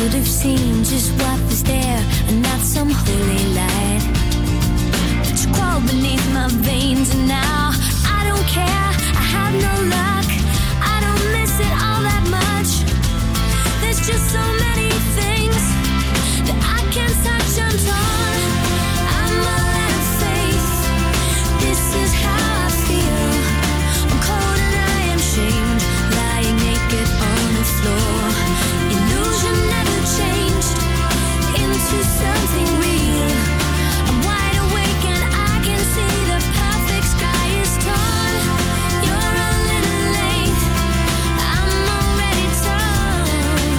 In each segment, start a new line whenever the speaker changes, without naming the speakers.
should have seen just what was there and not some holy light. But you crawled beneath my veins and now I don't care, I have no luck. I don't miss it all that much. There's just so many things that I can't touch. I'm torn, I'm all out of faith. This is how I feel. I'm cold and I am shamed, lying naked on the floor. Illusion never changed into something real. I'm wide awake and I can see the perfect sky is torn. You're a little late, I'm already torn.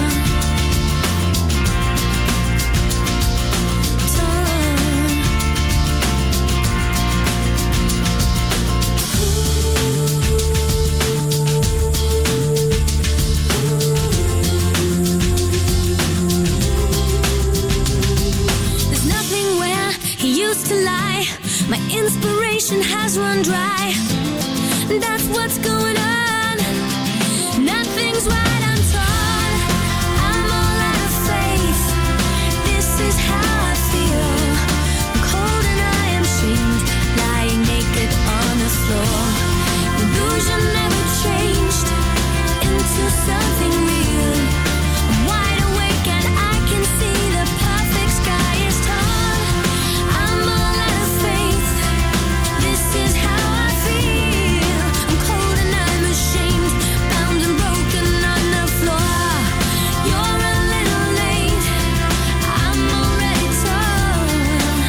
There's nothing where he used to lie. My inspiration has run dry. That's what's going on. Nothing's right, I'm torn. I'm all out of faith. This is how I feel. I'm cold and I am shamed, lying naked on the floor. Illusion never changed into something real. I'm wide awake and I can see the perfect sky is torn. I'm all out of faith. This is how I feel. I'm cold and I'm ashamed, bound and broken on the floor. You're a little late, I'm already torn.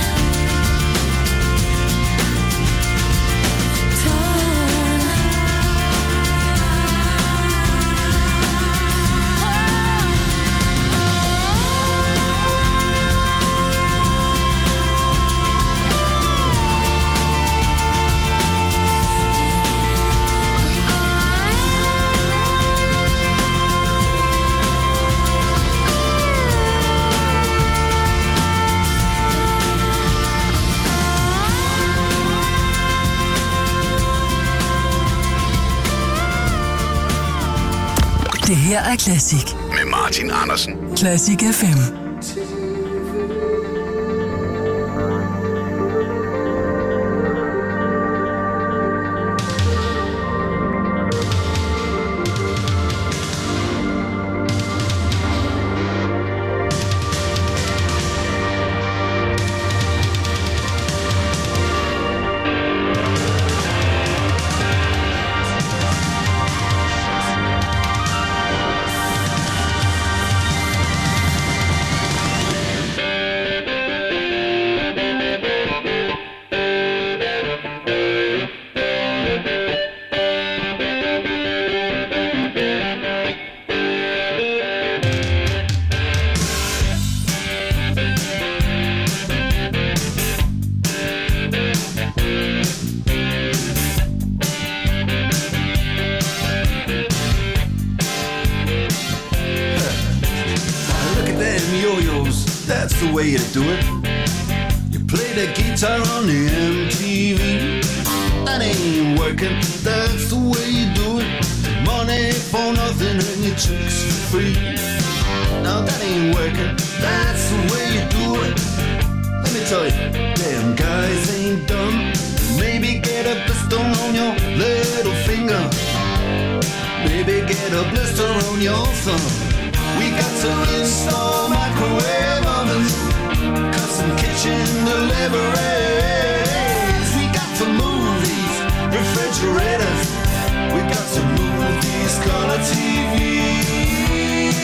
Det her er Classic.
Med Martin Andersen.
Classic FM.
That's the way you do it. You play the guitar on the MTV. That ain't working. That's the way you do it. Money for nothing and your chicks for free. Now that ain't working. That's the way you do it. Let me tell you, damn guys ain't dumb. Maybe get a blister on your little finger. Maybe get a blister on your thumb. We got to install microwave ovens, custom kitchen deliveries. We got to move these refrigerators. We got to move these color TVs.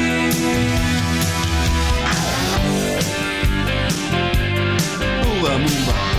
Move on, move on.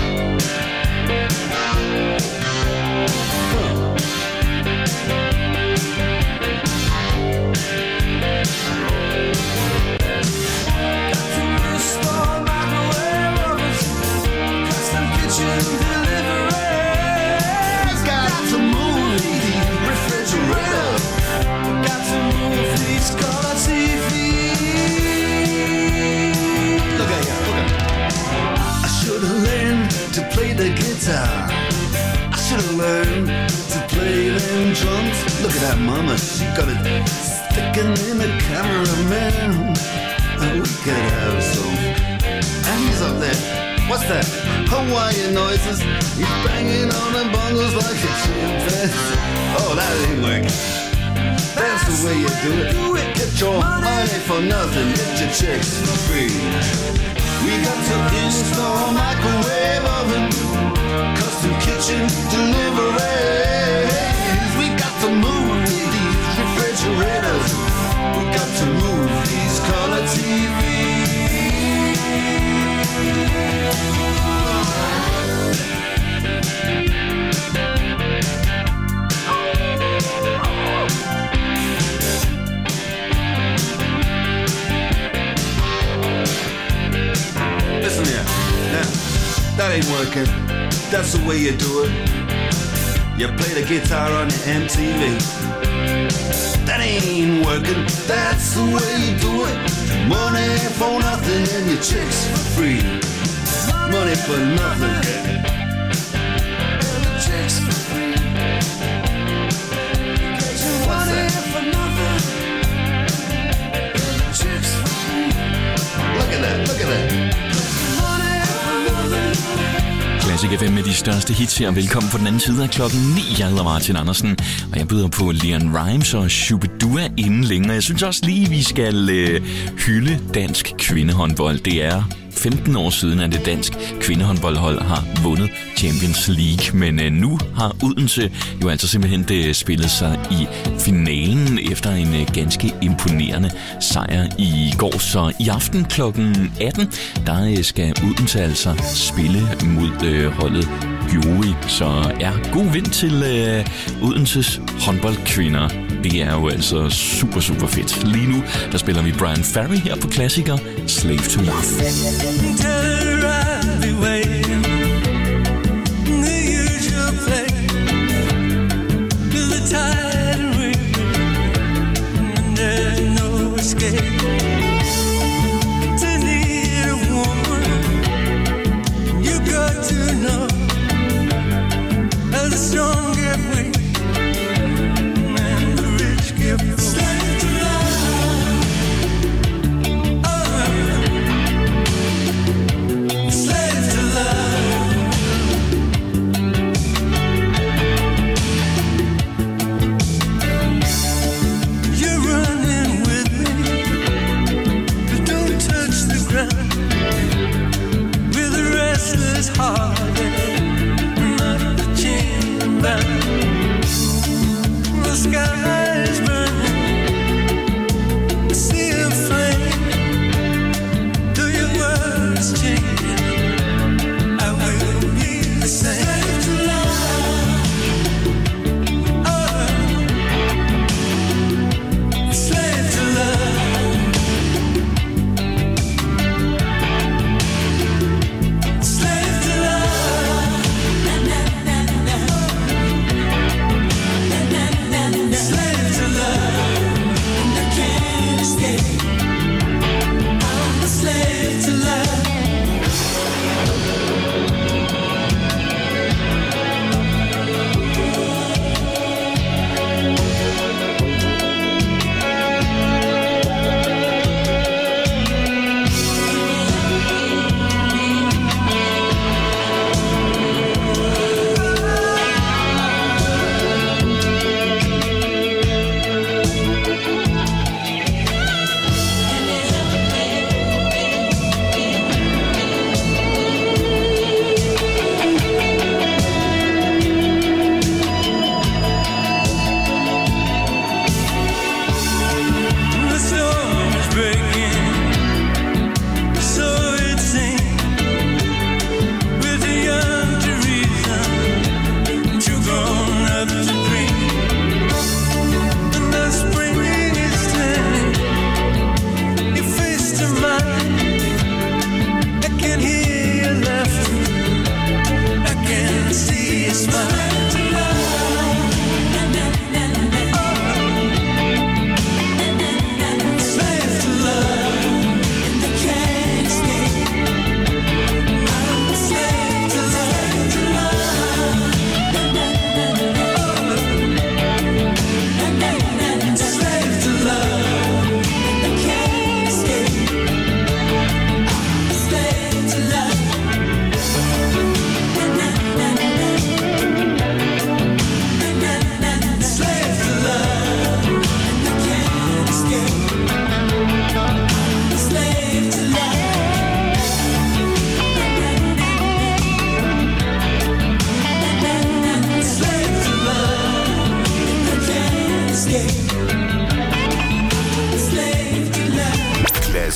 The guitar, I should have learned to play them drums. Look at that mama, she got it sticking in the cameraman. We could have some. And he's up there. What's that? Hawaiian noises. He's banging on the bongos like a chimpanzee. Oh, that ain't working. That's the way you do it. Get your money for nothing. Get your chicks for free. We got to install a microwave oven, custom kitchen deliveries. We got to move these refrigerators. We got to move these color TVs. Listen here, now, that ain't working. That's the way you do it. You play the guitar on the MTV. That ain't working. That's the way you do it. Money for nothing and your chicks for free. Money for nothing. Chicks for free. Money for nothing. Chicks for free. Look at that, look at that.
Classic FM med de største hits her. Velkommen på den anden side af klokken 9. Jeg hedder Martin Andersen, og jeg byder på Leon Rimes og Shubidua inden længe. Jeg synes også lige, vi skal hylde dansk kvindehåndbold. Det er 15 år siden, at det dansk kvindehåndboldhold har vundet Champions League. Men nu har Odense jo altså simpelthen spillet sig i finalen efter en ganske imponerende sejr i går. Så i aften kl. 18, der skal Odense altså spille mod holdet Gyori. Så ja, god vind til Odenses håndboldkvinder. Det er jo altså super, super fedt. Lige nu, der spiller vi Brian Ferry her på klassiker Slave to Love.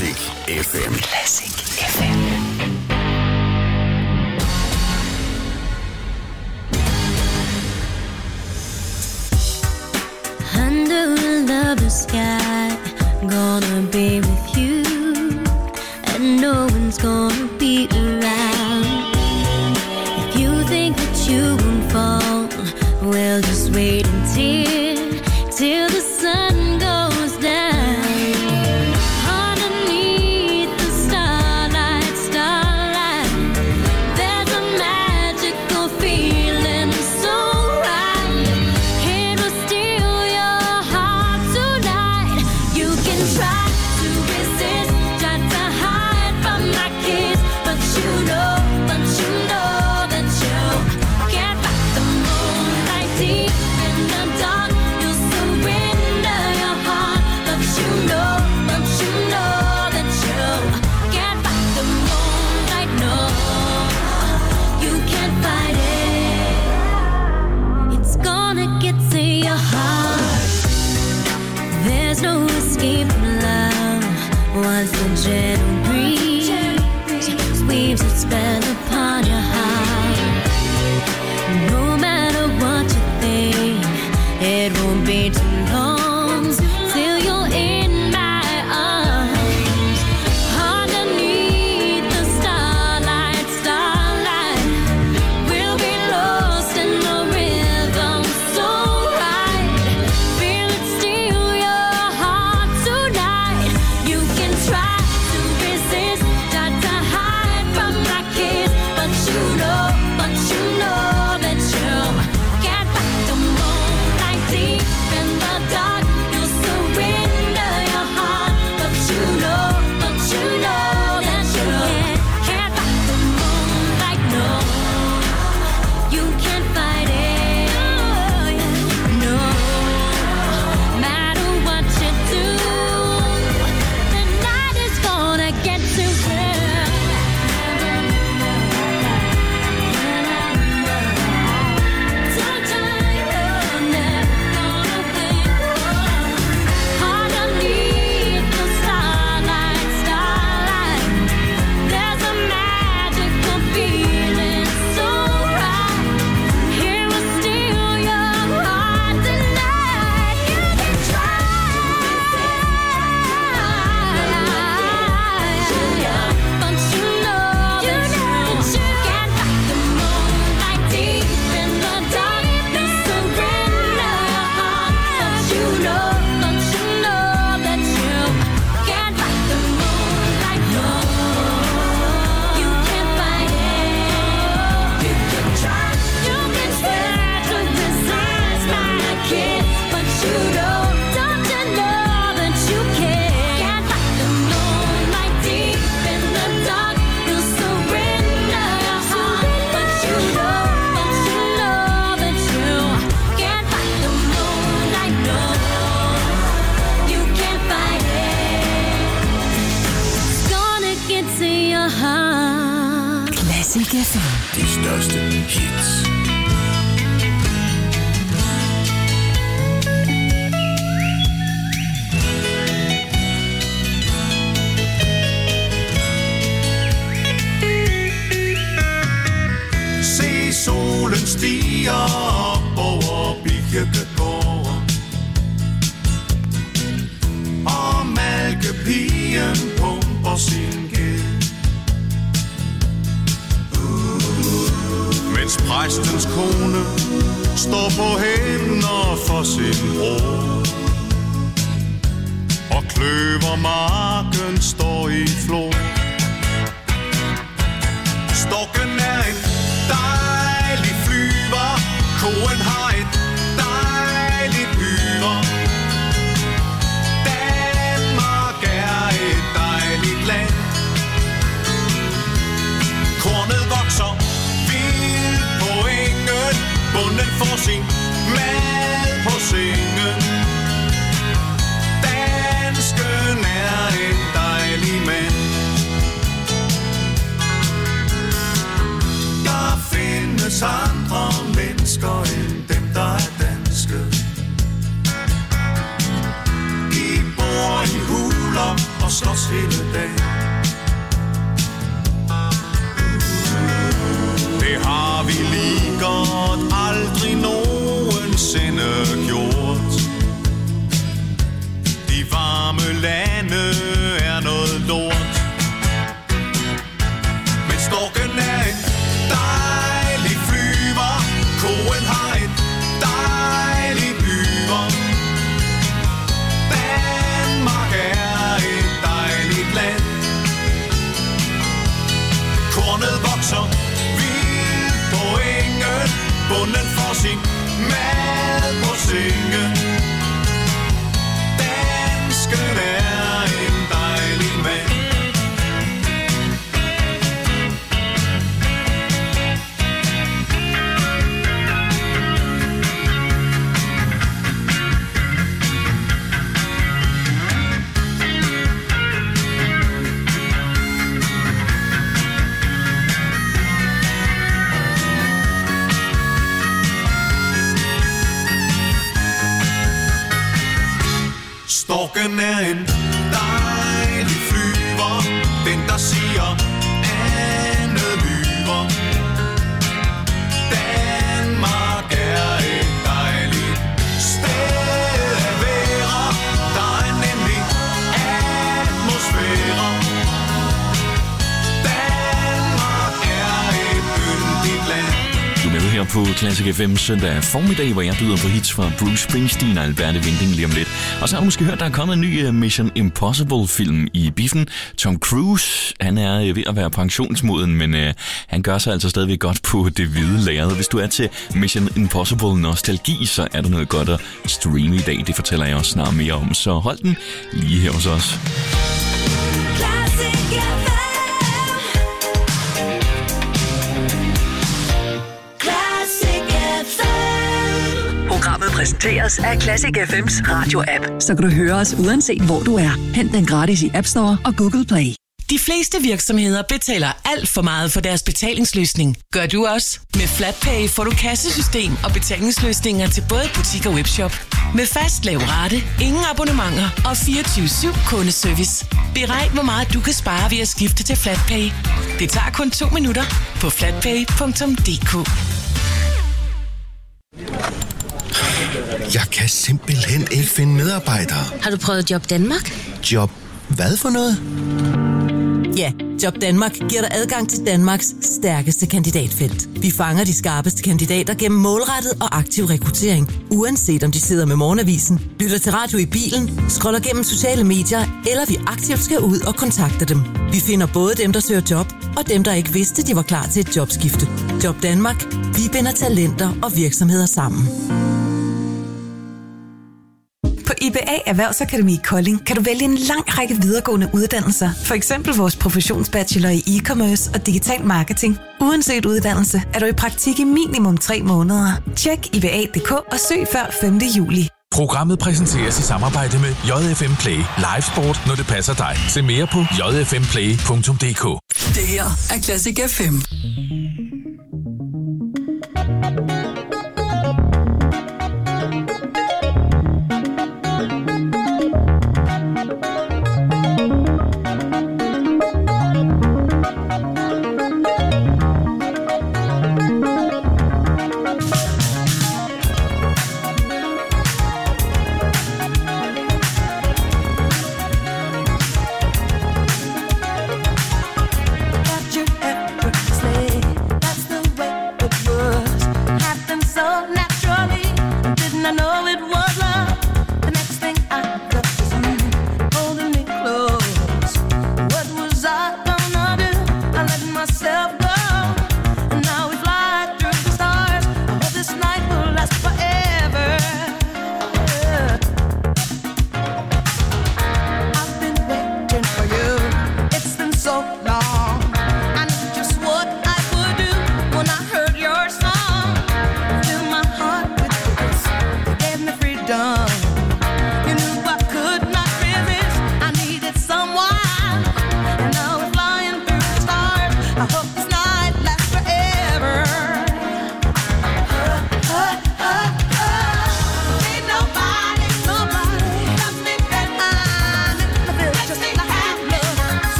Classic FM.
Classic FM.
Under a lover's sky, gonna be with you, and no one's gonna be around. If you think that you won't fall, well, just wait till the sun goes down. Underneath the starlight, there's a magical feeling so right. It will steal your heart tonight. You can try to resist, try to hide from my kiss, but you know that you can't fight the moonlight deep in the dark. You'll surrender your heart, but you know that you can't fight the moonlight. No, you can't fight it. It's gonna get to your heart. There's no escape from love once the gentle breeze weaves its spell upon your heart. No matter what you think, it won't be too long till you're in my arms. Underneath the starlight, we'll be lost in the rhythm so right. Feel it steal your heart tonight. You can try to resist, try to hide from my kiss, but you know that you can't fight the moonlight deep in the dark. You'll surrender your heart, but you know that you can't fight the moonlight. No, you can't fight it. No, matter what you do, the night is gonna get to you. Underneath the starlight, there's a magical feeling so right. It will steal your heart tonight. You can try, but you know that you can't fight the moonlight deep in the dark. You surrender your heart, but you know that you can't fight the moonlight. No, you can't fight it. You can try to resist my kiss, but you know, don't you know that you can't fight the moonlight deep in the dark. You'll surrender your heart, but you know that you can't fight the moonlight. No, you can't fight it. It's gonna get to your heart.
Classic FM.
De største hits.
Se solen stiger op over Birkegården, og malkepigen pumper sin gæld, mens præstens kone står på hænder for sin bror, og kløvermarken står i flor. Storken er en dejlig flyver, koen har et dejligt hyre. Danmark er et dejligt land. Kornet vokser vildt på engen, bonden får sin mad på sengen. Dansken er en dejlig mand. Der findes andre mennesker end dem, der er danske. De bor i huler og og slås hele dagen. Det har vi lige godt aldrig nogensinde gjort. De varme lande er noget lort. Men storken er en dejlig flyver. Koen har en dejlig byver. Danmark er et dejligt land. Kornet vokser vildt på engen. Bonden får sin mad på sengen. Dansken er en dejlig mand. Storken er en dejlig flyver. Den der siger andet lyver. Danmark er et dejligt sted at være. Der er nemlig atmosfære. Danmark er et yndigt land.
Du er med her på Classic FM søndag formiddag, hvor jeg byder på hits fra Bruce Springsteen og Alberte Winding lige om lidt. Og så har du måske hørt, der er kommet en ny Mission Impossible-film i biffen. Tom Cruise, han er ved at være pensionsmoden, men han gør sig altså stadigvæk godt på det hvide lærred. Hvis du er til Mission Impossible-nostalgi, så er der noget godt at streame i dag. Det fortæller jeg også snart mere om, så hold den lige her hos os.
Programmet præsenteres af Classic FM's radio-app. Så kan du høre os uanset hvor du er. Hent den gratis i App Store og Google Play.
De fleste virksomheder betaler alt for meget for deres betalingsløsning. Gør du også? Med FlatPay får du kassesystem og betalingsløsninger til både butik og webshop. Med fast lav rate, ingen abonnementer og 24/7 kundeservice. Beregn, hvor meget du kan spare ved at skifte til FlatPay. Det tager kun 2 minutter på flatpay.dk.
Jeg kan simpelthen ikke finde medarbejdere.
Har du prøvet Job Danmark?
Job hvad for noget?
Ja, Job Danmark giver dig adgang til Danmarks stærkeste kandidatfelt. Vi fanger de skarpeste kandidater gennem målrettet og aktiv rekruttering. Uanset om de sidder med morgenavisen, lytter til radio i bilen, scroller gennem sociale medier, eller vi aktivt skal ud og kontakte dem. Vi finder både dem, der søger job, og dem, der ikke vidste, de var klar til et jobskifte. Job Danmark. Vi binder talenter og virksomheder sammen.
På IBA Erhvervsakademi Kolding kan du vælge en lang række videregående uddannelser. For eksempel vores professionsbachelor i e-commerce og digital marketing. Uanset uddannelse er du i praktik i minimum 3 måneder. Tjek IBA.dk og søg før 5. juli.
Programmet præsenteres i samarbejde med JFM Play. Live sport, når det passer dig. Se mere på jfmplay.dk.
Det her er Classic FM.
Got your effortlessly.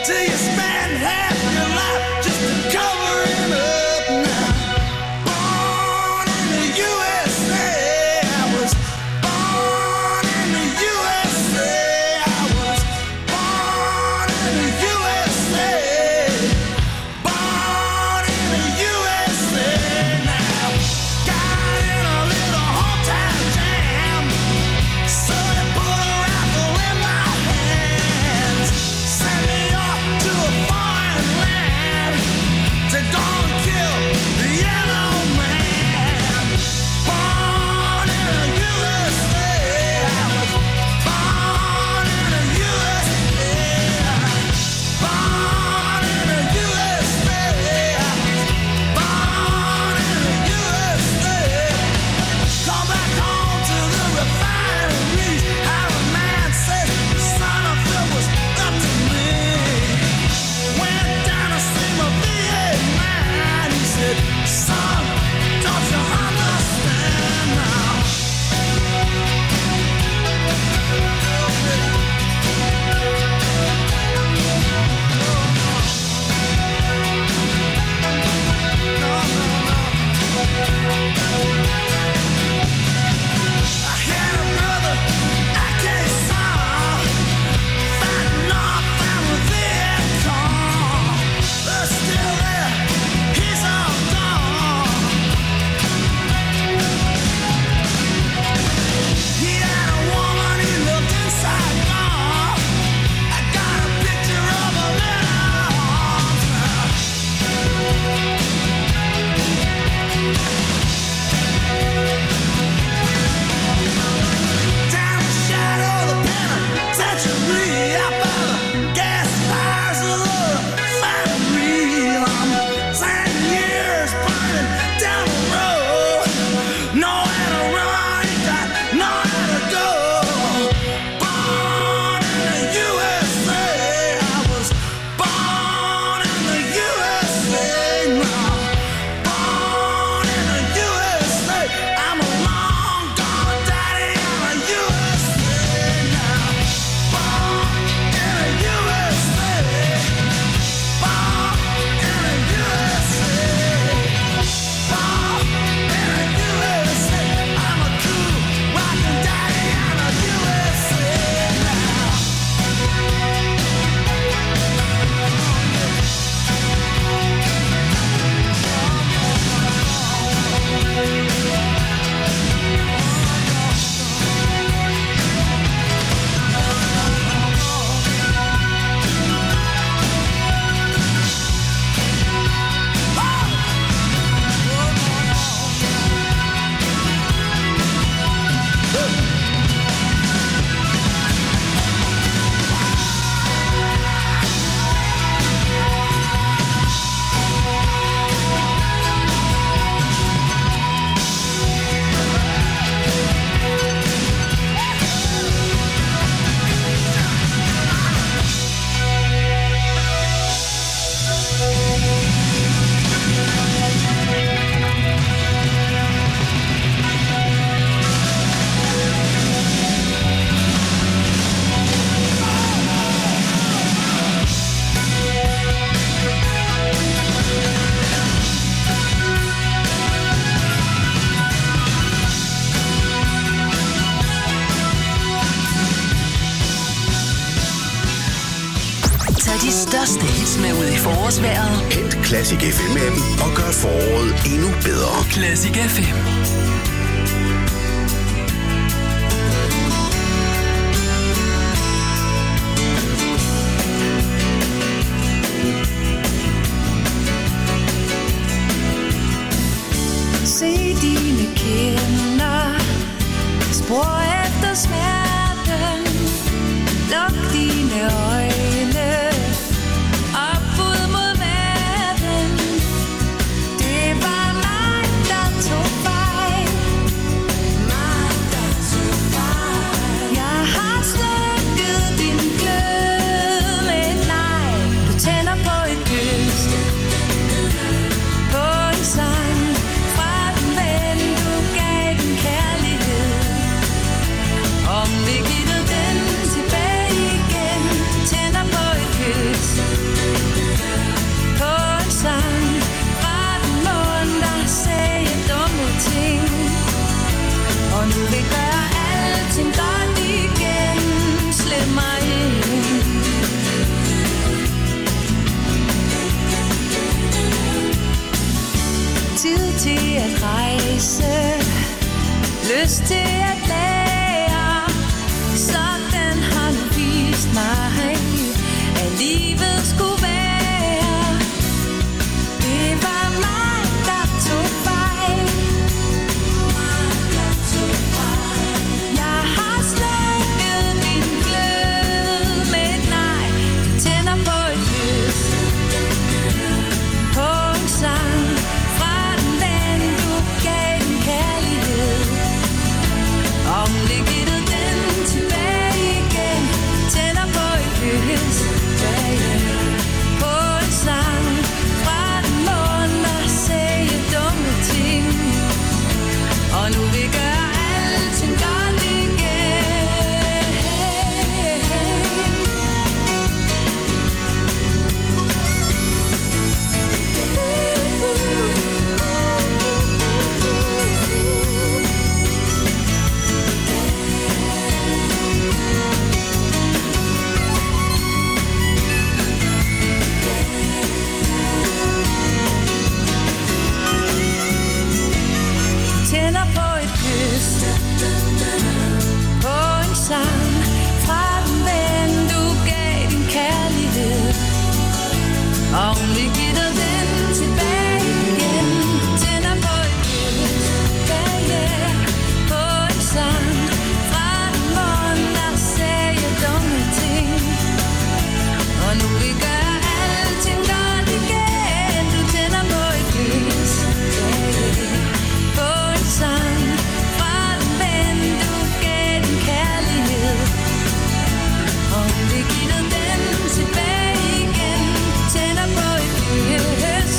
till you spend half your life just covering up now. Born in the USA, I was born in the USA, I was born in the USA, born in the USA now. Got in a little hometown jam, so they put a rifle in my hands, sent me off to a foreign land to go and kill the yellow man. Born in the USA, I was born in the USA, born in the USA, I was born in the USA. Come back home to the refineries. How a man said the son of Phil was up to me. Went down to see my VA man. He said, son, don't you understand now? I had a brother, I can't solve, fighting off down with Vietcong. But still there, he's all gone. He had a woman he loved inside gone. I got a picture of him in our arms now. Down the shadow of the penitentiary, out by the gas fires of the refinery. I'm 10 years burning down the road, nowhere to run, ain't got nowhere to go. Born in the USA, I was born in the USA now. Born in the USA, I'm a long gone daddy in the USA now. Born in the USA, born in the USA, born in the USA. I'm a cool rockin' daddy in the USA now.
Tag de største hits med ud i forårsvejret.
Hent Classic FM-appen og gør foråret endnu bedre.
Classic FM.
Se dine kinder, spor efter smerten. Luk dine øjne, op ud mod verden. Det var mig, der tog fejl. Mig, der tog fejl. Jeg har slukket din glød med et nej. Du tænder på et kys, på en sang fra den ven, du gav den kærlighed. Om vi giver den tilbage igen. lyst til at lære. Sådan har du vist mig, at livet skulle være. Det var mig, der tog fejl. Jeg har slukket min glød med et nej. Du tænder på et lys, på en sang fra den ven, du gav den kærlighed. Om det gittede den tilbage igen. Tænder på et lys, på en sang fra den måne, der sagde dumme ting. Og nu vil gøre alting godt igen. Tænder på et kys, på en sang fra den ven, du gav din kærlighed. Og hun vil give dig den tilbage igen. Tænder på et kys, på en sang fra den morgen, der sagde dumme ting. Og nu vil gøre alting godt igen. Du tænder på et kys, på en sang fra den ven, du gav din kærlighed. Og hun vil give dig den tilbage igen. Tænder på et kys,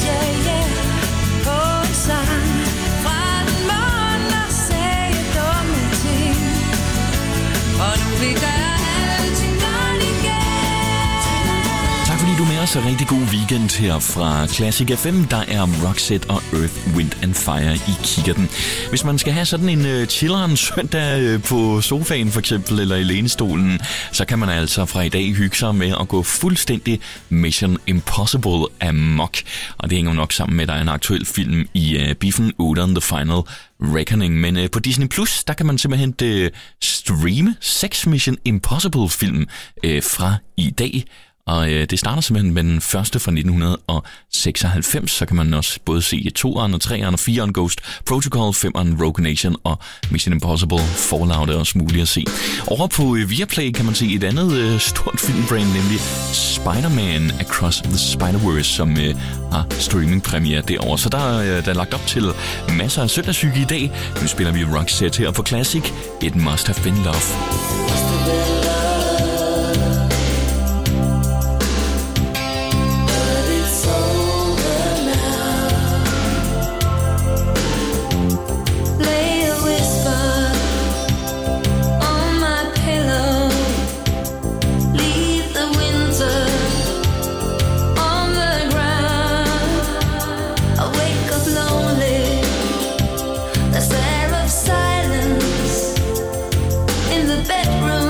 på en sang fra den morgen, der sagde dumme ting. Og nu vil gøre alting godt igen.
Tak fordi du er med os, og rigtig god weekend her fra Classic FM. Der er Roxette og Earth, Wind and Fire i kikkerten. Hvis man skal have sådan en chilleren søndag på sofaen for eksempel, eller i lænestolen, så kan man altså fra i dag hygge sig med at gå fuldstændig Mission Impossible amok. Og det hænger nok sammen med, at der er en aktuel film i biffen, Udon The Final Reckoning. Men på Disney Plus, der kan man simpelthen streame 6 Mission Impossible film fra i dag. Og det starter simpelthen med den første fra 1996, så kan man også både se 2'eren og 3'eren og 4'eren Ghost Protocol, 5'eren Rogue Nation og Mission Impossible Fallout er også muligt at se. Over på Viaplay kan man se et andet stort filmbrand, nemlig Spider-Man Across the Spider-Verse, som har streamingpremiere derovre. Så der er lagt op til masser af søndagshygge i dag. Nu spiller vi Roxette her på Classic. It Must Have Been Love.
Bedroom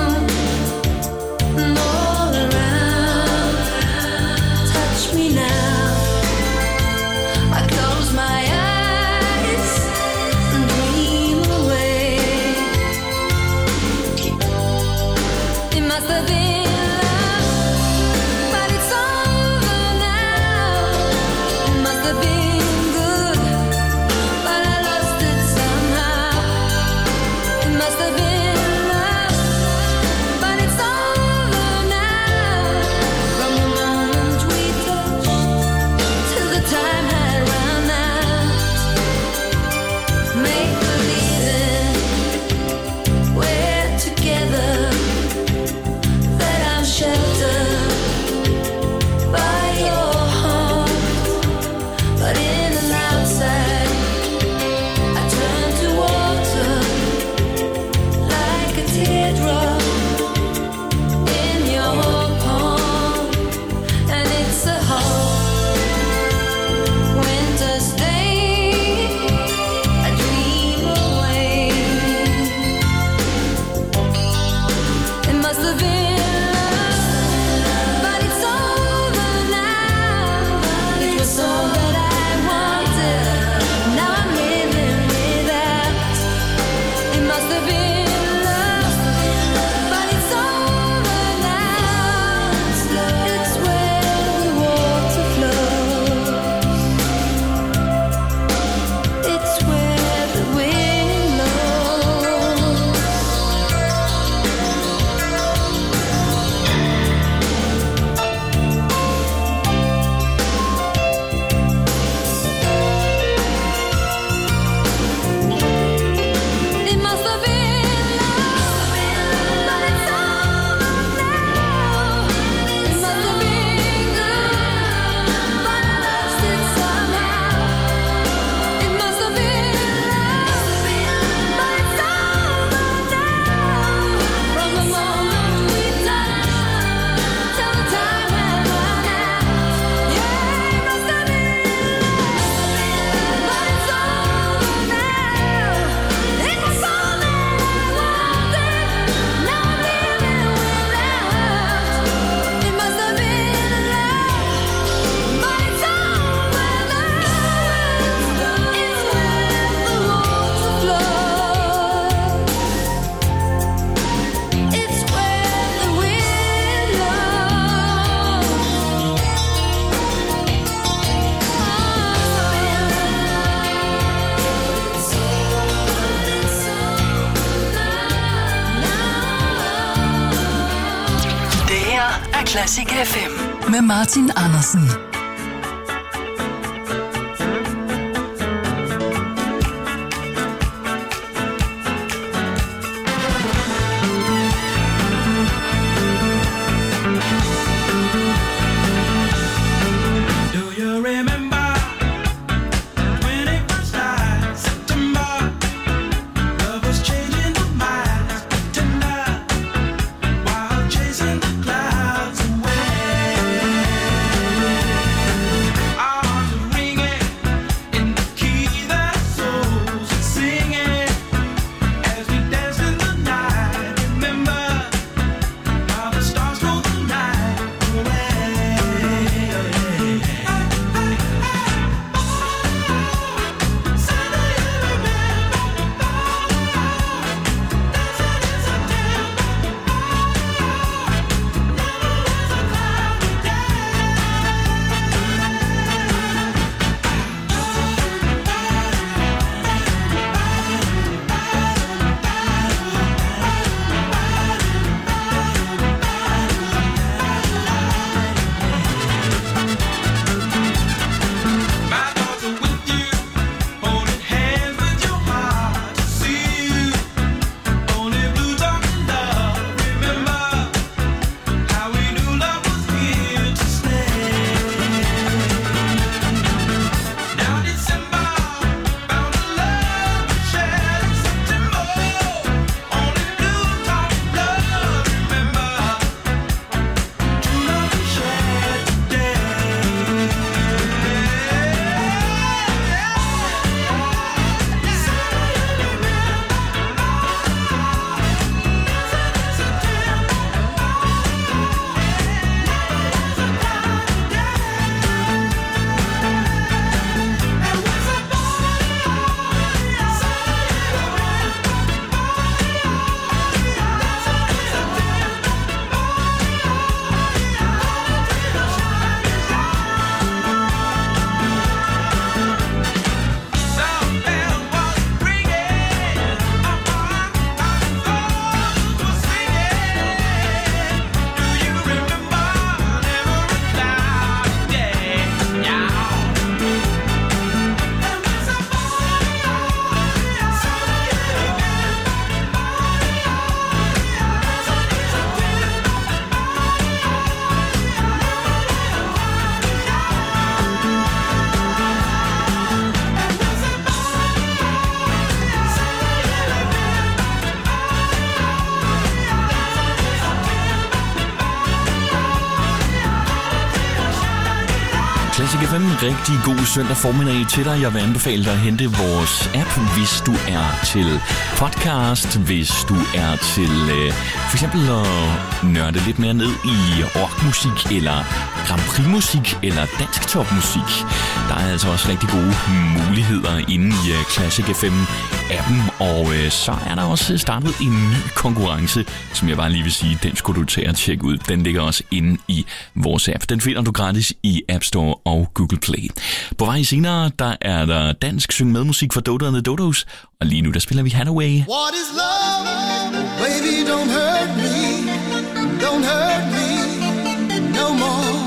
af Classic FM med Martin Andersen.
Classic FM, rigtig god søndag formiddag til dig. Jeg vil anbefale dig at hente vores app, hvis du er til podcast, hvis du er til for eksempel at nørde lidt mere ned i rockmusik, eller Grand Prix-musik, eller dansk topmusik. Der er altså også rigtig gode muligheder inde i Classic FM-appen, og så er der også startet en ny konkurrence, som jeg bare lige vil sige, den skulle du tage og tjekke ud. Den ligger også inde i vores app. Den finder du gratis i App Store og Google Play. På vej senere, der er der dansk syng med musik fra Dodo and the Dodos, og lige nu der spiller vi Hathaway.
What is love? Baby, don't hurt me. Don't hurt me no more.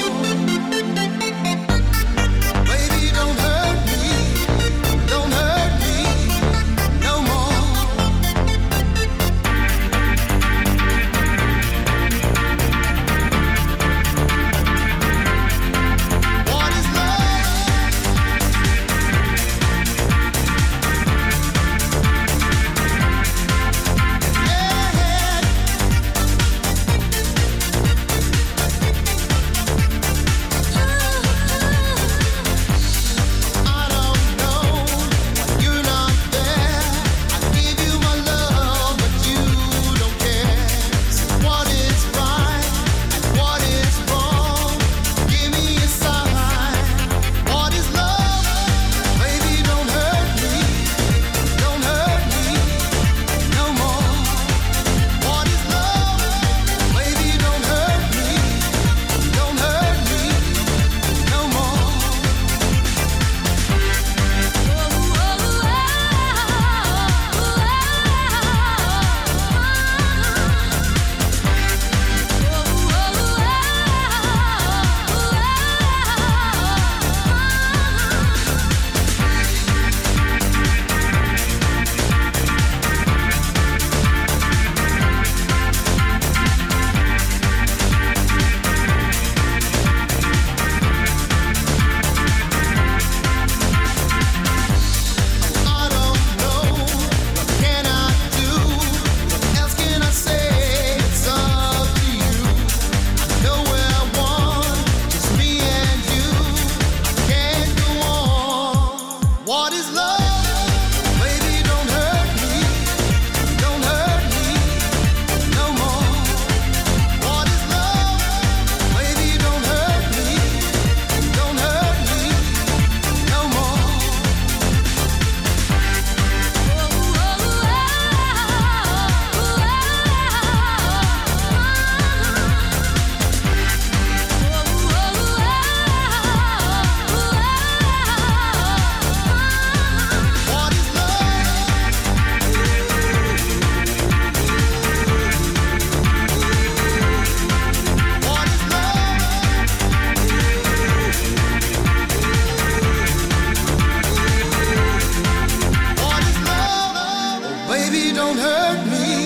Baby, don't hurt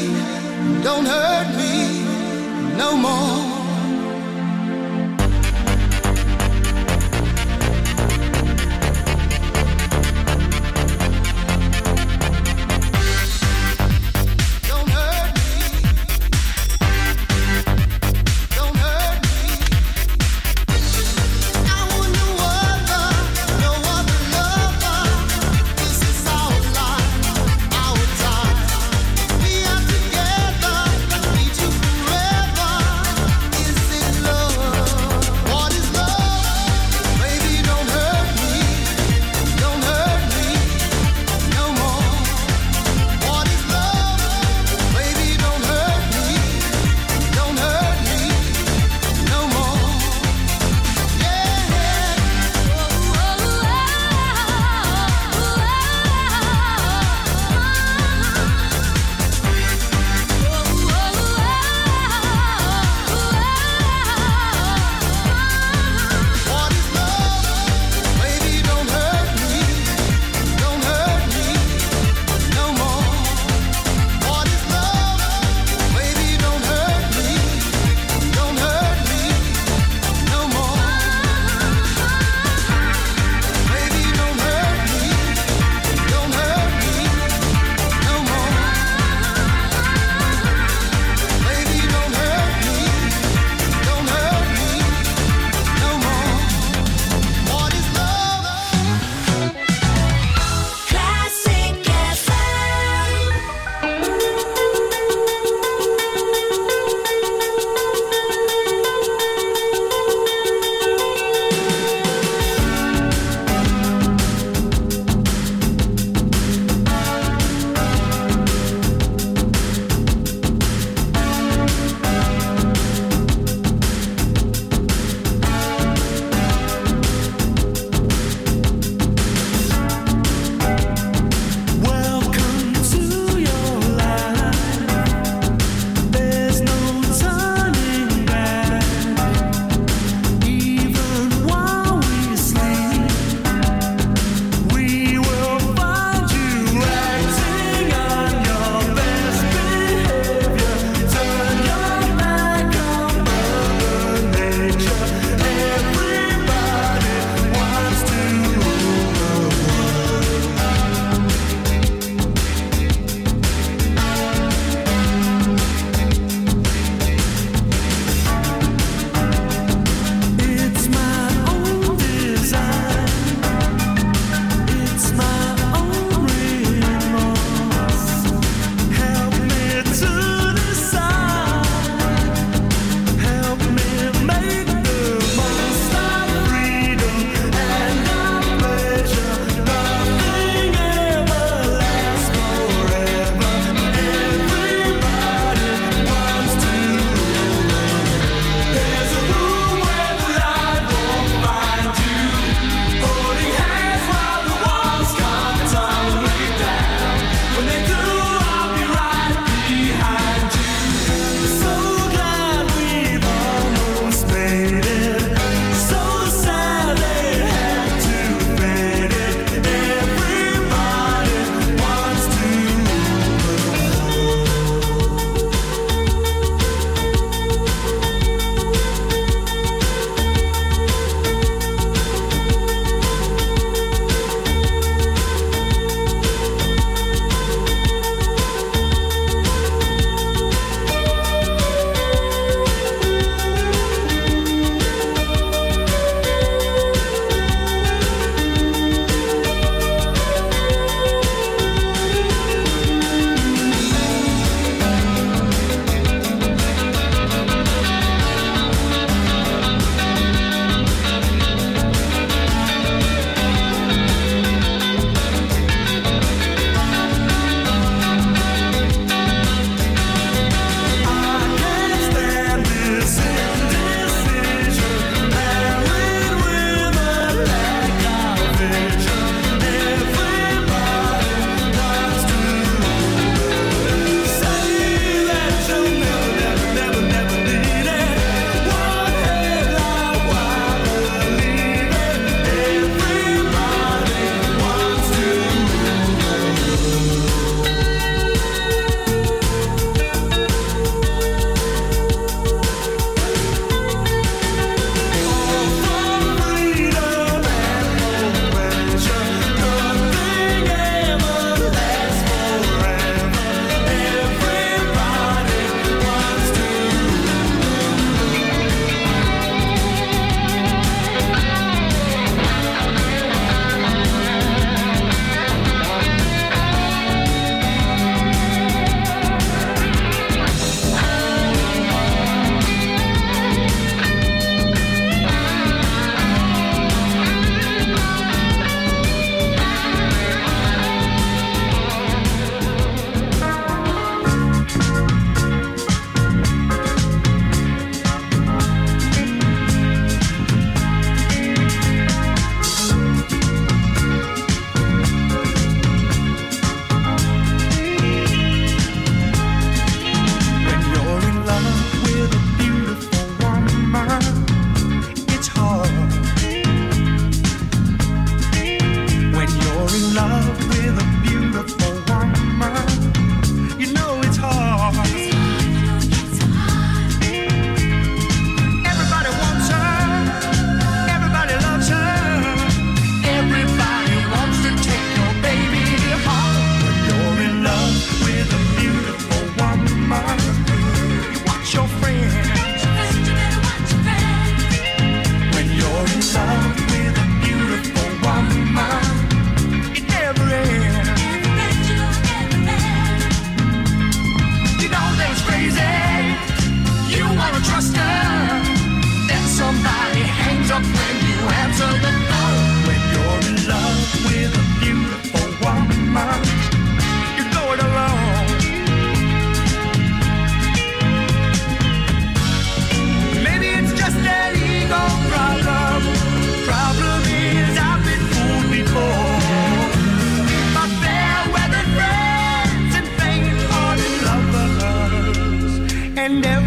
me no more.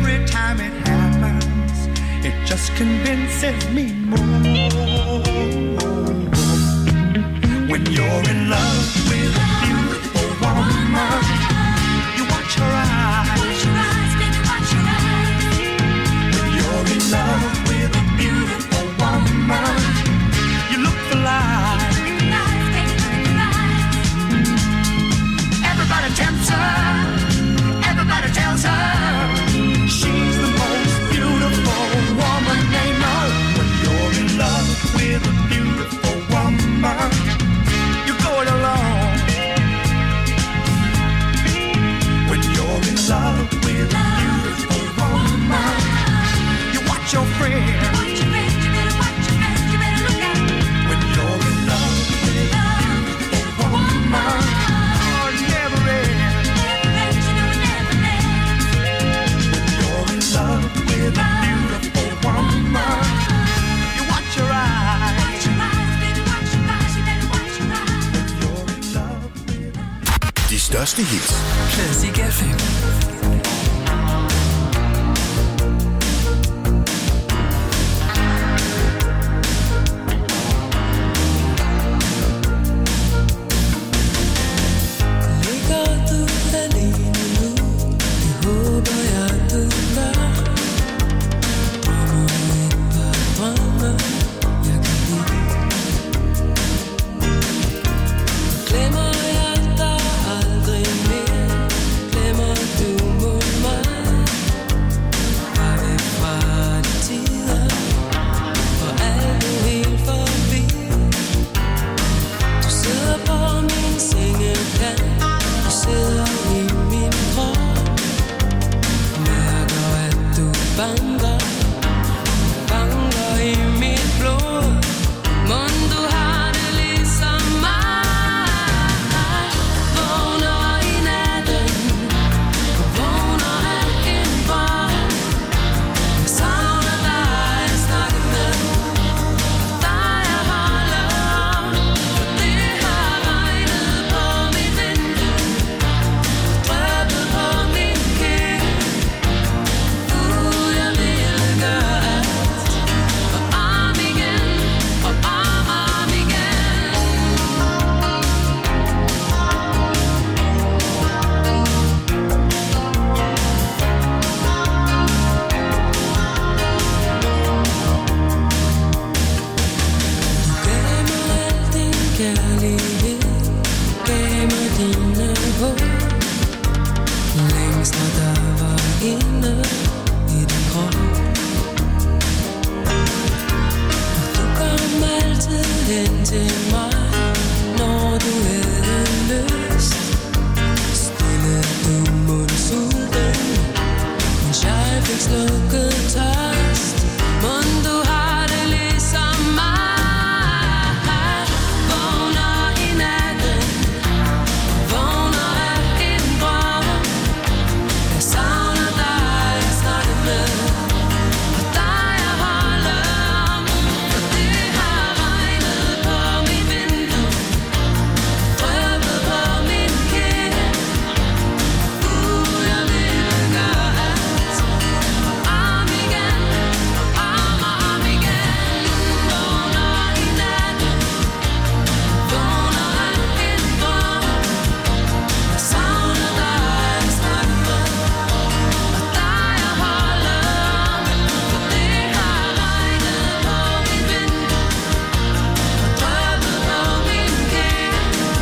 every time it happens, it just convinces me more. When you're in love with a beautiful woman, you watch her eyes. Watch your eyes, baby, watch your eyes. When you're in love with a beautiful woman, you look for lies. Everybody tempts her. Everybody tells her she's the most beautiful woman they know. When you're in love with a beautiful woman, you go it alone. When you're in love with a beautiful woman, you watch your friends. Watch your friends, you better watch your friends, you better look out. When you're in love with a beautiful woman, oh, it never ends. Never ends, you know it never ends. When you're in love with a beautiful woman, you watch your eyes. Watch your eyes, baby, watch your eyes, you better watch your eyes. When you're in love with
De største hits.
Classic FM.
Ligger du alene nu? Det håber jeg du gør. Drømmer et par drømme jeg kan lide. Glemmer jeg dig aldrig mere? Glemmer du mod mig? Var væk fra de tider, hvor alt er helt forbi. Du sidder på min sengekant, du sidder i min krop. Mærker at du banker i mit blod. Mon du har det ligesom mig. Vågner i natten, vågner af en drøm. Jeg savner dig at snakke med, dig jeg holder om. For det har regnet på mit vindue, drøbet på min kæde. Jeg ville gøre alt, og om igen, og om igen. Du gav mig al din kærlighed, gav mig dine håb. Længst når der var inde i din krop. Du kom altid hen til mig, når du havde lyst. Stille du mundsulten, mens jeg fik slukket tørst. Mon du har det ligesom mig. Vågner i natten, vågner af en drøm. Jeg savner dig at snakke med, og dig jeg holder om. For det har regnet på mit vindue, drøbet på min kæde. Jeg ville gøre alt, og om igen, og om igen. Vågner i natten, vågner af en drøm. Jeg savner dig at snakke med, og dig jeg holder om. For det har regnet på mit vindue, drøbet på min kæde.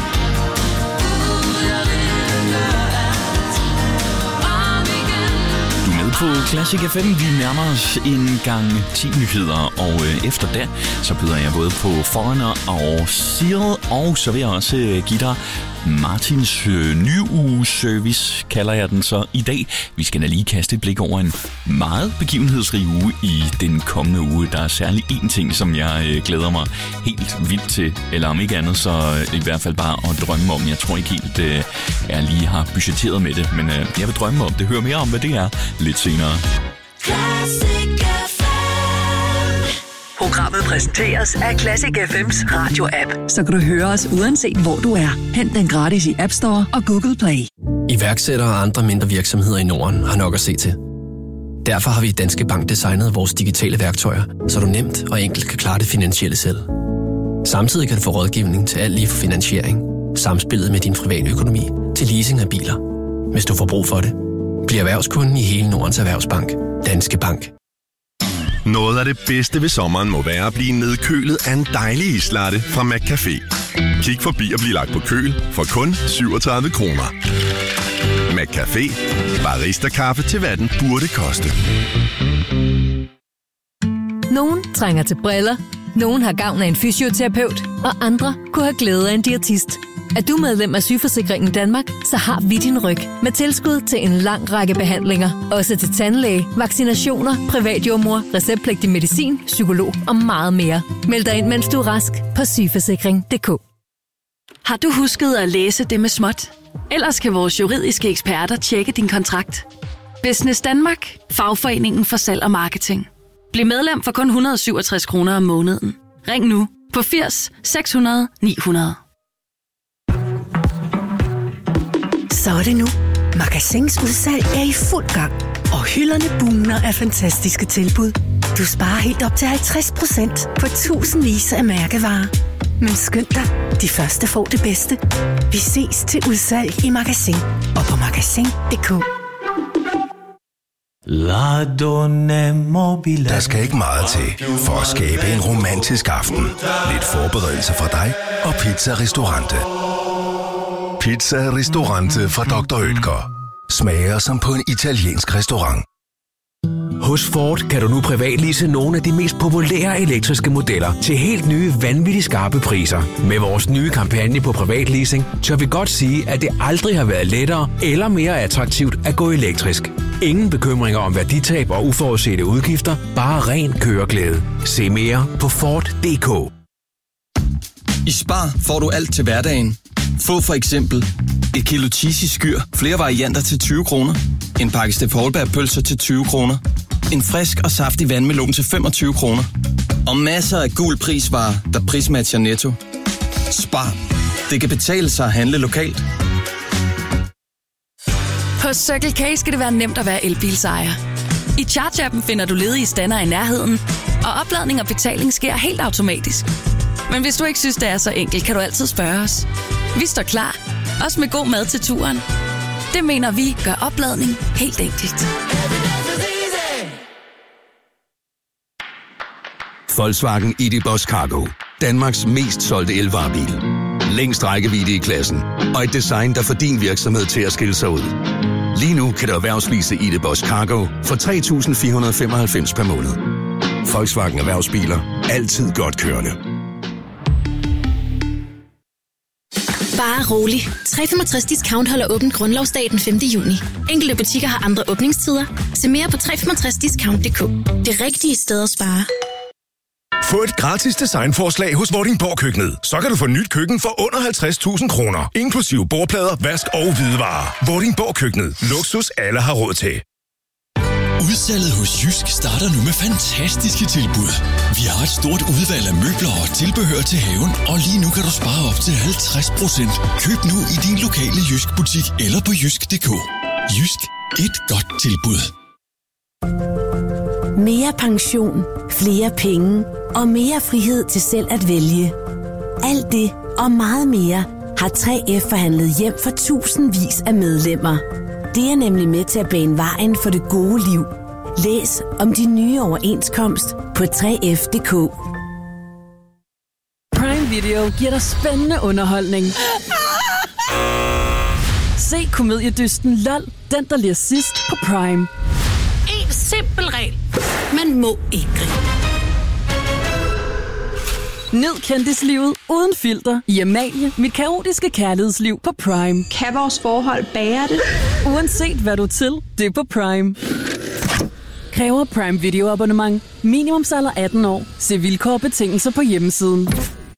Jeg ville gøre alt, om igen.
Du er med på Classic FM. Vi nærmer os en gang 10 nyheder, og efter det, så byder jeg både på Foreigner og Seal, og så vil jeg også give dig Martins nyugeservice, kalder jeg den så i dag. Vi skal da lige kaste et blik over en meget begivenhedsrig uge i den kommende uge. Der er særlig én ting, som jeg glæder mig helt vildt til, eller om ikke andet, så i hvert fald bare at drømme om. Jeg tror ikke helt, jeg lige har budgetteret med det, men jeg vil drømme om det. Hør mere om, hvad det er lidt senere.
Classic FM. Programmet præsenteres af Classic FM's radio-app, så kan du høre os uanset hvor du er. Hent den gratis i App Store og Google Play.
Iværksættere og andre mindre virksomheder i Norden har nok at se til. Derfor har vi i Danske Bank designet vores digitale værktøjer, så du nemt og enkelt kan klare det finansielle selv. Samtidig kan du få rådgivning til alt lige fra finansiering, samspillet med din private økonomi til leasing af biler. Hvis du får brug for det. Bliv erhvervskunden i hele Nordens Erhvervsbank. Danske Bank.
Noget af det bedste ved sommeren må være at blive nedkølet af en dejlig islatte fra McCafé. Kig forbi og bliv lagt på køl for kun 37 kroner. McCafé. Barista-kaffe til hvad den burde koste.
Nogen trænger til briller, nogen har gavn af en fysioterapeut, og andre kunne have glæde af en diætist. Er du medlem af Sygeforsikringen Danmark, så har vi din ryg med tilskud til en lang række behandlinger. Også til tandlæge, vaccinationer, privatjordmor, receptpligtig medicin, psykolog og meget mere. Meld dig ind, mens du er rask på sygeforsikring.dk.
Har du husket at læse det med småt? Ellers kan vores juridiske eksperter tjekke din kontrakt. Business Danmark, fagforeningen for salg og marketing. Bliv medlem for kun 167 kroner om måneden. Ring nu på 80 600 900.
Så er det nu. Magasins udsalg er i fuld gang, og hylderne bugner af fantastiske tilbud. Du sparer helt op til 50% på tusindvis af mærkevarer. Men skynd dig, de første får det bedste. Vi ses til udsalg i Magasin og på magasin.dk.
Der skal ikke meget til for at skabe en romantisk aften. Lidt forberedelse fra dig og Pizza Ristorante. Pizza Ristorante fra Dr. Oetker. Smager som på en italiensk restaurant.
Hos Ford kan du nu privatlease nogle af de mest populære elektriske modeller til helt nye, vanvittigt skarpe priser. Med vores nye kampagne på privatleasing, tør vi godt sige, at det aldrig har været lettere eller mere attraktivt at gå elektrisk. Ingen bekymringer om værditab og uforudsete udgifter, bare ren køreglæde. Se mere på Ford.dk.
I Spar får du alt til hverdagen. Få for eksempel et kilo cheesy skyr, flere varianter til 20 kroner. En pakke Steff Holberg-pølser til 20 kroner. En frisk og saftig vandmelon til 25 kroner. Og masser af gul prisvarer, der prismatcher Netto. Spar. Det kan betale sig at handle lokalt.
Hos Circle K skal det være nemt at være elbilsejer. I Charge-appen finder du ledige stander i nærheden, og opladning og betaling sker helt automatisk. Men hvis du ikke synes, det er så enkelt, kan du altid spørge os. Vi står klar, også med god mad til turen. Det mener vi gør opladning helt enkelt.
Volkswagen ID.Buzz Cargo. Danmarks mest solgte elvarebil. Længst rækkevidde i klassen. Og et design, der får din virksomhed til at skille sig ud. Lige nu kan du erhvervslease ID.Buzz Cargo for 3.495 per måned. Volkswagen Erhvervsbiler. Altid godt kørende.
Bare rolig. 365 Discount holder åbent grundlovsdag den 5. juni. Enkelte butikker har andre åbningstider. Se mere på 365discount.dk. Det rigtige sted at spare.
Få et gratis designforslag hos Vordingborg Køkkenet. Så kan du få nyt køkken for under 50.000 kroner. Inklusive bordplader, vask og hvidevarer. Vordingborg Køkkenet. Luksus alle har råd til.
Udsalget hos Jysk starter nu med fantastiske tilbud. Vi har et stort udvalg af møbler og tilbehør til haven, og lige nu kan du spare op til 50%. Køb nu i din lokale Jysk butik eller på jysk.dk. Jysk. Et godt tilbud.
Mere pension, flere penge og mere frihed til selv at vælge. Alt det og meget mere har 3F forhandlet hjem for tusindvis af medlemmer. Det er nemlig med til at bane vejen for det gode liv. Læs om de nye overenskomst på 3F.dk.
Prime Video giver dig spændende underholdning. Se komediedysten LOL, den der ler sidst på Prime.
En simpel regel. Man må ikke grine.
Nyd kendislivet uden filter i Amalie, mit kaotiske kærlighedsliv på Prime.
Kan vores forhold bære det?
Uanset hvad du er til, det er på Prime. Kræver Prime Video abonnement. Minimumsalder 18 år. Se vilkår og betingelser på hjemmesiden.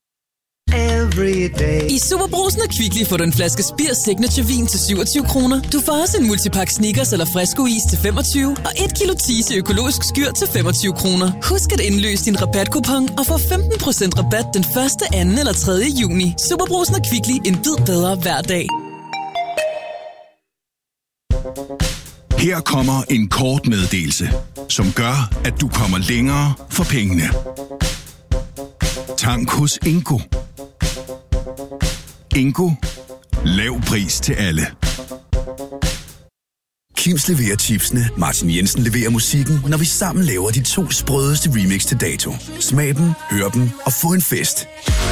I Superbrugsen og Kvickly får du en flaske Spir Signature Vin til 27 kroner. Du får også en multipakke Snickers eller Fresco Is til 25, og 1 kilo Tise økologisk skyr til 25 kroner. Husk at indløse din rabatkupon og få 15% rabat den 1., 2. eller 3. juni. Superbrugsen og Kvickly, en bid bedre hver dag.
Her kommer en kort meddelelse, som gør, at du kommer længere for pengene. Tank hos Ingo. Ingo. Lav pris til alle. Kims leverer chipsene, Martin Jensen leverer musikken, når vi sammen laver de 2 sprødeste remix til dato. Smag dem, hør dem og få en fest.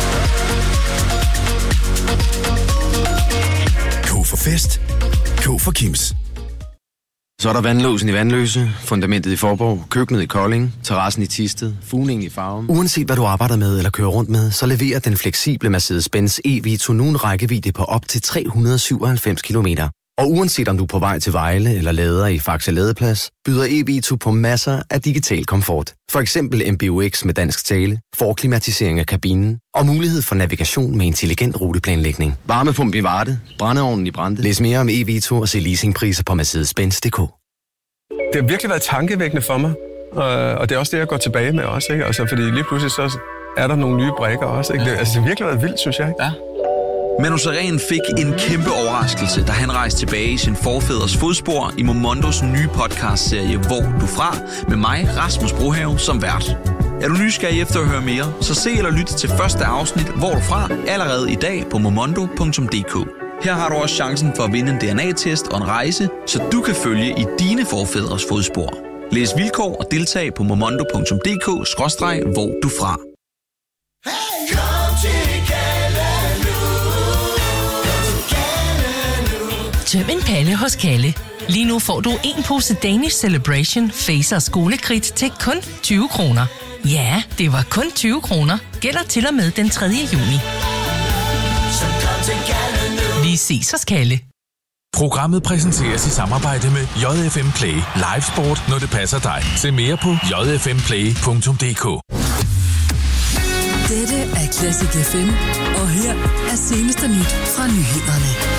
K for fest. K for Kims.
Så er der vandlåsen i Vandløse, fundamentet i Forborg, køkkenet i Kolding, terrassen i Thisted, fugningen i Farum. Uanset hvad du arbejder med eller kører rundt med, så leverer den fleksible Mercedes-Benz e-Vito nu en rækkevidde på op til 397 kilometer. Og uanset om du er på vej til Vejle eller lader i Faxe Ladeplads, byder e-Vito på masser af digital komfort. For eksempel MBUX med dansk tale, forklimatisering af kabinen og mulighed for navigation med intelligent ruteplanlægning. Varmepump i Varde, brændeovnen i Brande. Læs mere om e-Vito og se leasingpriser på Mercedes-Benz.dk.
Det har virkelig været tankevækkende for mig, og det er også det, jeg går tilbage med også, ikke? Altså, fordi lige pludselig så er der nogle nye brækker også, ikke? Det har virkelig været vildt, synes jeg.
Ja. Manu Sareen fik en kæmpe overraskelse, da han rejste tilbage i sin forfædres fodspor i Momondos nye podcastserie Hvor du fra, med mig, Rasmus Brohave, som vært. Er du nysgerrig efter at høre mere, så se eller lyt til første afsnit Hvor du fra allerede i dag på momondo.dk. Her har du også chancen for at vinde en DNA-test og en rejse, så du kan følge i dine forfædres fodspor. Læs vilkår og deltag på momondo.dk/hvor du fra.
Tøm en palle hos Kalle. Lige nu får du en pose Danish Celebration Face og skolekridt til kun 20 kroner. Ja, det var kun 20 kroner. Gælder til og med den 3. juni. Vi ses hos Kalle.
Programmet præsenteres i samarbejde med JFM Play. Live sport, når det passer dig. Se mere på jfmplay.dk.
Dette er Classic FM, og her er seneste nyt fra nyhederne.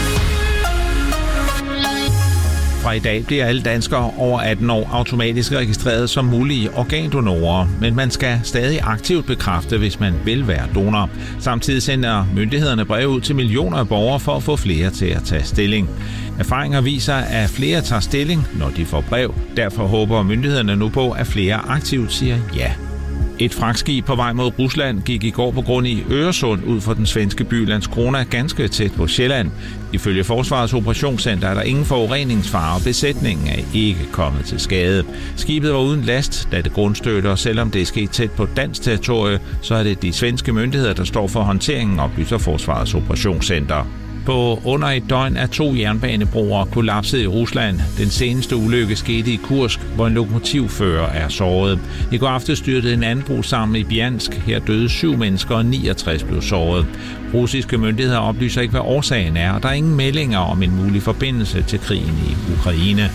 Fra i dag bliver alle danskere over 18 år automatisk registreret som mulige organdonorer, men man skal stadig aktivt bekræfte, hvis man vil være donor. Samtidig sender myndighederne brev ud til millioner af borgere for at få flere til at tage stilling. Erfaringer viser, at flere tager stilling, når de får brev. Derfor håber myndighederne nu på, at flere aktivt siger ja. Et fragtskib på vej mod Rusland gik i går på grund i Øresund ud for den svenske by Landskrona ganske tæt på Sjælland. Ifølge Forsvarets operationscenter er der ingen forureningsfare, og besætningen er ikke kommet til skade. Skibet var uden last, da det grundstødte, og selvom det er sket tæt på dansk territorie, så er det de svenske myndigheder, der står for håndteringen, oplyser Forsvarets operationscenter. På under et døgn er 2 jernbanebroer kollapset i Rusland. Den seneste ulykke skete i Kursk, hvor en lokomotivfører er såret. I går aftes styrtede en anden bro sammen i Bjansk. Her døde 7 mennesker, og 69 blev såret. Russiske myndigheder oplyser ikke, hvad årsagen er, og der er ingen meldinger om en mulig forbindelse til krigen i Ukraine.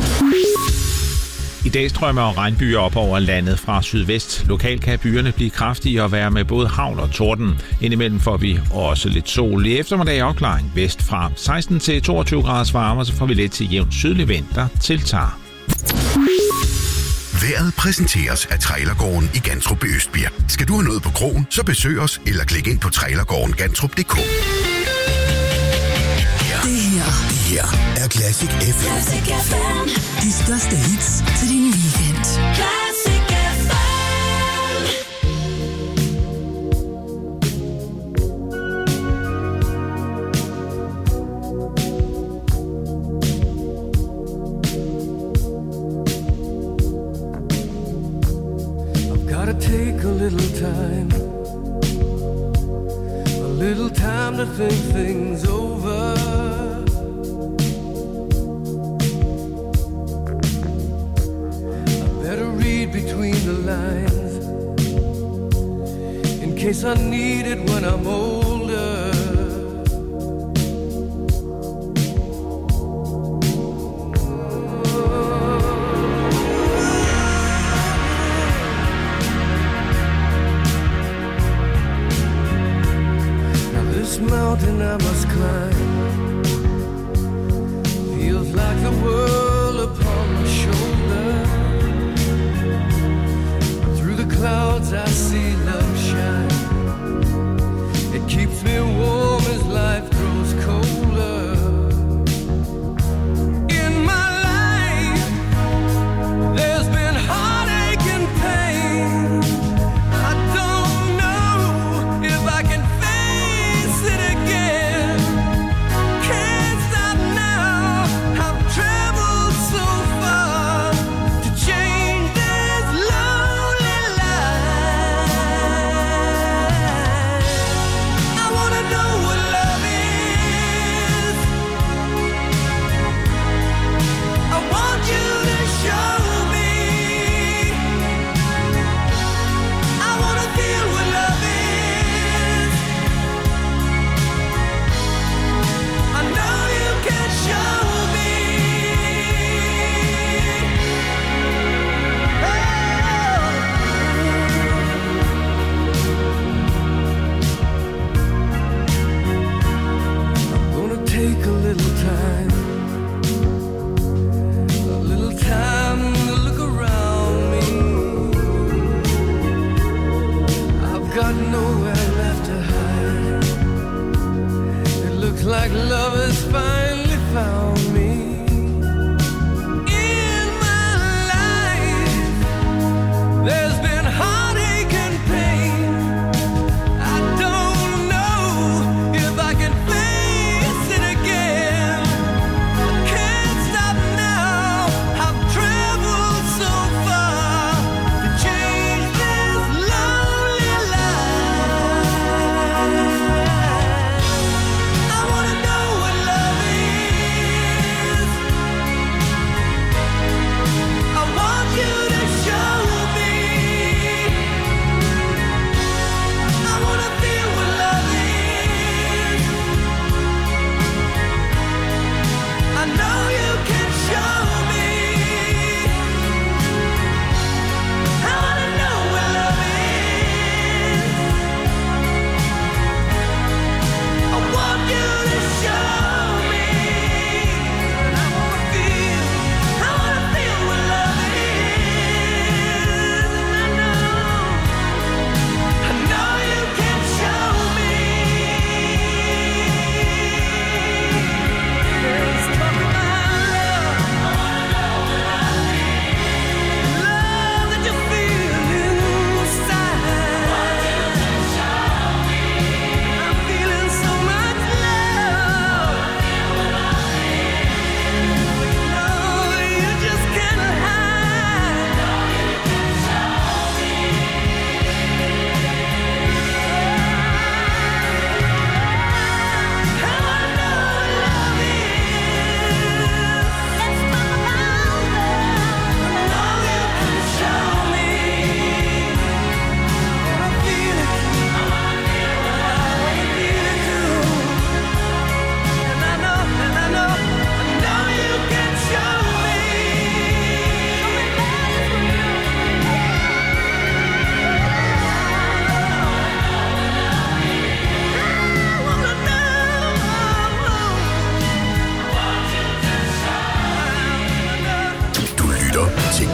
I dag strømmer regnbyer op over landet fra sydvest. Lokalt kan byerne blive kraftige og være med både hagl og torden. Indimellem får vi også lidt sol. I eftermiddag opklaring vest fra 16 til 22 graders varme, så får vi lidt til jævn sydlig vind, der tiltager.
Vejret præsenteres af Trailergården i Gantrup i Østbirk. Skal du have noget på krogen, så besøg os eller klik ind på trailergårdengantrup.dk.
Det her
er Classic FM.
Classic FM. De største hits til din weekend. Classic FM.
I've gotta take a little time. A little time to think things over. Between the lines, in case I need it when I'm older. Now this mountain I must climb feels like the world upon my shoulder. Clouds I see love shine. It keeps me warm as life grows colder. In my life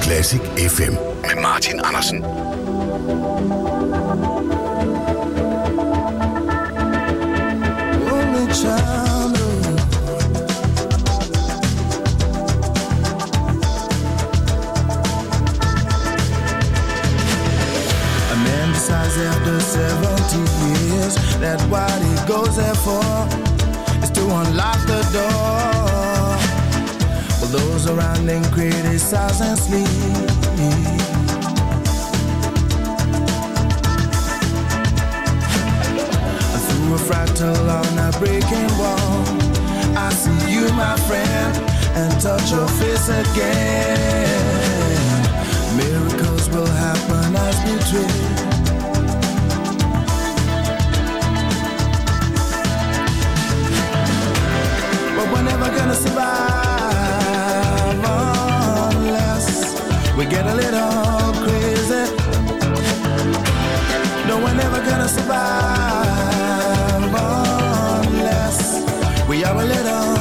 Classic FM med Martin Andersen.
Only childhood. A man decides after 70 years that what he goes there for is to unlock the door. Well, those around him criticize and sleep. Through a fractal on a breaking wall, I see you, my friend, and touch your face again. Miracles will happen as we drift. But we're never gonna survive unless we get a little crazy. No, we're never gonna survive unless we are a little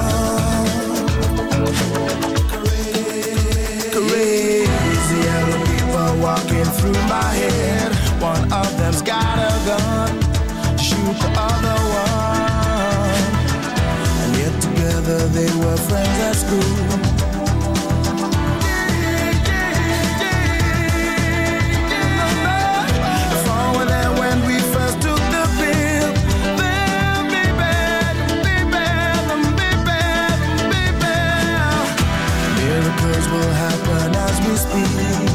crazy. Yellow people walking through my head. One of them's got a gun to shoot the other one. And yet together they were friends at school. Will happen as we speak.